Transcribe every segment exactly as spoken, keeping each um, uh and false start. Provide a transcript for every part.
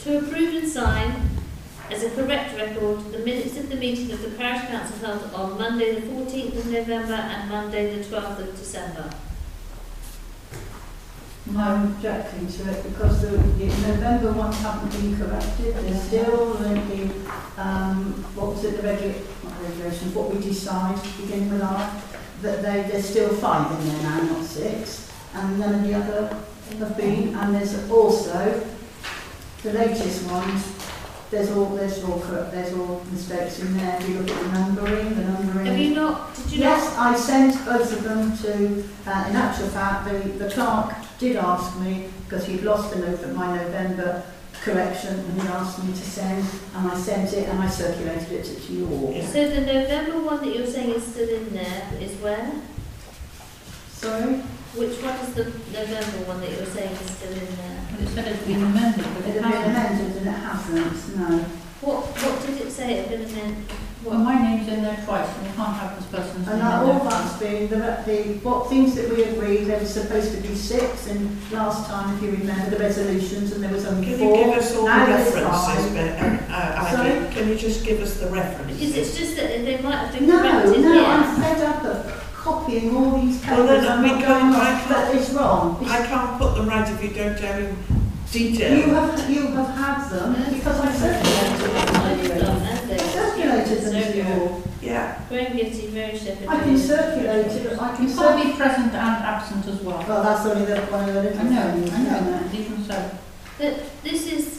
To approve and sign as a correct record the minutes of the meeting of the Parish Council held on Monday the fourteenth of November and Monday the twelfth of December. I'm objecting to it because the, the November ones haven't been corrected. They're still the, um, what was it, the regu not regulations, what we decide, beginning with R, that they, there's still five in there now, not six. And none of the other have been. And there's also the latest ones, there's all, there's all correct, there's all mistakes in there. If you look at the numbering, the numbering. Have you not, did you Yes, not? I sent both of them to, uh, in actual fact, the, the clerk did ask me, because he'd lost the note of my November correction, and he asked me to send, and I sent it, and I circulated it to you all. So the November one that you're saying is still in there is where? Sorry? Which one is the November one that you're saying is still in there? It said it had been amended, but It it had been hasn't. amended, and it hasn't, no. What What did it say it had been amended? Well, my name's in there twice, and you can't have this person's And name that, in all there. that's been, the, the, what things that we agreed, there was supposed to be six, and last time, if you remember, the resolutions, and there was only Can four. you give us all the Now there's references, five. but, um, uh, Sorry? Ivy, can you just give us the Because references? it's just that they might have been No, corrected no, here. I'm fed up of copying all these papers. Well, then I'm we not go- going I off, can't- but it's wrong. It's, I can't put them right if you don't tell me you detail. have you have had them No, because I circulated them I've to you. done that, though. I circulated them to you all. Yeah. Graham Gitty, Mary Shepherd. I can circulate it. I can You can't circulate. be present and absent as well. Well, that's only the one of the little I know, things, I know, isn't it? even so. But this is,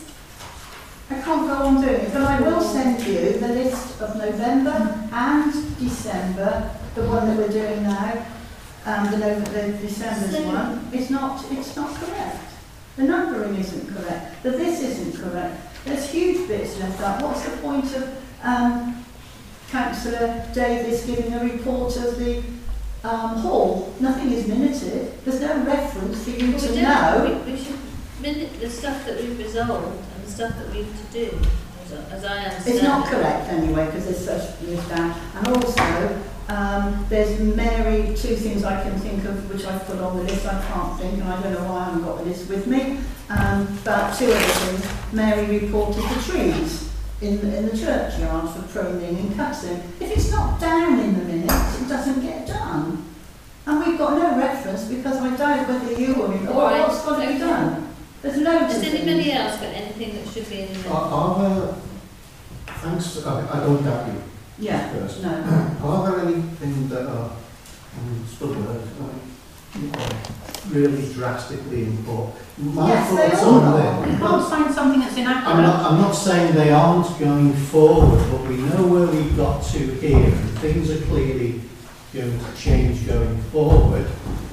I can't go on doing it, but I will send you the list of November and December, the one that we're doing now. Um, the, November, the December's So- one. It's not. It's not correct. The numbering isn't correct. The this isn't correct. There's huge bits left out. What's the point of um, Councillor Davis giving a report of the um, hall? Nothing is minuted. There's no reference for you well, we, to don't, know. we, we should minute the stuff that we've resolved and the stuff that we've to do, as, as I understand. It's not it. correct anyway, because there's such list down. And also, um, there's Mary, two things I can think of which I've put on the list. I can't think, and I don't know why I haven't got the list with me. Um, but two other things. Mary reported the trees in the, in the churchyard for pruning and cutting. If it's not down in the minutes, it doesn't get done. And we've got no reference because I doubt whether you or me, All or right, what's got to be okay. done. There's loads Has of anybody things. else got anything that should be in the minutes? Are, are there, thanks, I, I don't doubt you Yeah, first. no. Are there anything that are, um, split words, like, really drastically important? My Yes, they thoughts all on are. this- You can't sign something that's inaccurate. I'm not, I'm not saying they aren't going forward, but we know where we've got to here, and things are clearly going to change going forward.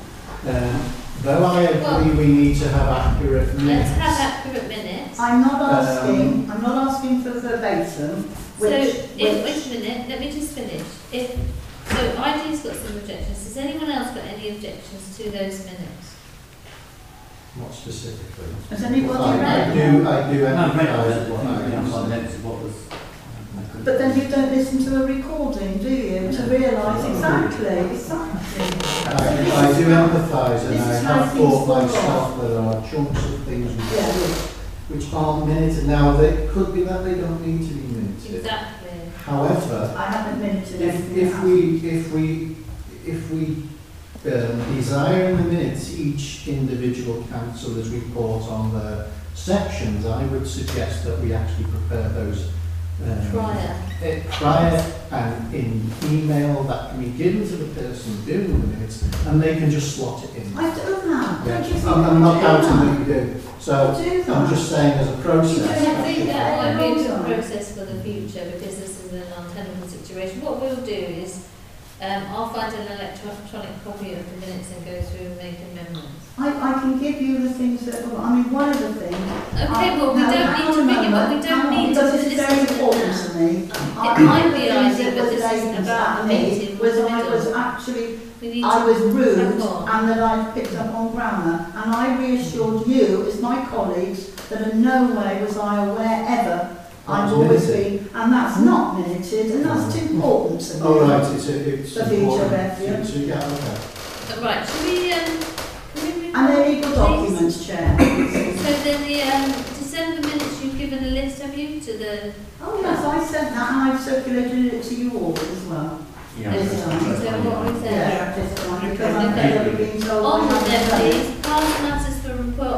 Um, though I agree Well, we need to have accurate minutes. Let's have accurate minutes. I'm not asking, Um, I'm not asking for verbatim, So, which, if, wait which, a minute, let me just finish. If, so I D's got some objections. Has anyone else got any objections to those minutes? Not specifically. has anybody I, I read do, them? I do No, right, empathise I what think we haven't got I minutes of what was. But then you don't listen to a recording, do you, to realise exactly, exactly. I, I do empathise, and This I is how have things thought fall myself there are chunks of things which, Yeah, which aren't minuted. Now, they could be that they don't need to be minuted. Exactly. However, I haven't minuted if, anything if down. we, if we, if we um, desire in the minutes each individual councillor's report on their sections, I would suggest that we actually prepare those um, Prior. uh, prior and in email that can be given to the person doing the minutes, and they can just slot it in. I do that, Yeah. don't you think I'm, I'm I not do doubting that? that you do. So I do that. I'm just saying as a process. You don't I have think to that might be a good Yeah. process for the future because this is an untenable situation. What we'll do is um, I'll find an electronic copy of the minutes and go through and make amendments. I, I can give you the things that, I mean, one of the things. Okay, I- well, we no, don't hang need to on a bring it, but we moment, don't hang on, need to because this is listen very to important that. to me. It might be the idea, things that but was this isn't laid about at the me meeting. was in the I was middle. actually, We need I to was rude crack on. and that I picked up on grammar, and I reassured you, as my colleagues, that in no way was I aware ever. I've That's always minuted. been, and that's not minuted, and that's too important to me. Oh, right, it's, it's For future important. reference. So, yeah, okay. Right, should we, um, can we move And on, they're legal please? documents, Chair. So then the um, December minutes you've given given a list, have you, to the, Oh yes, I sent that and I've circulated it to you all as well. Yeah. This time. is that what we said? Yeah, this time, because Okay. I've never been told. On I with haven't them, done it. please. Parcel matters